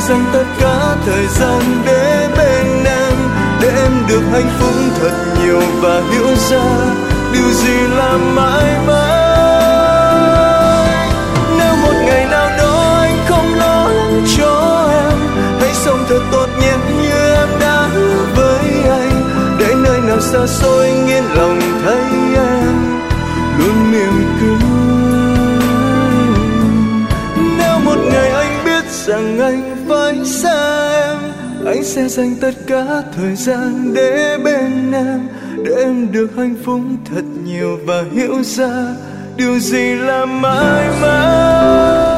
dành tất cả thời gian để bên em, để em được hạnh phúc thật nhiều và hiểu ra điều gì là mãi mãi. Nếu một ngày nào đó anh không lo lắng cho em, hãy sống thật tốt nhé như em đã với anh, để nơi nào xa xôi anh yên lòng thấy em luôn mỉm cười. Nếu một ngày anh biết rằng anh phải xa em, anh sẽ dành tất cả thời gian để bên em, để em được hạnh phúc thật nhiều và hiểu ra điều gì là mãi mãi.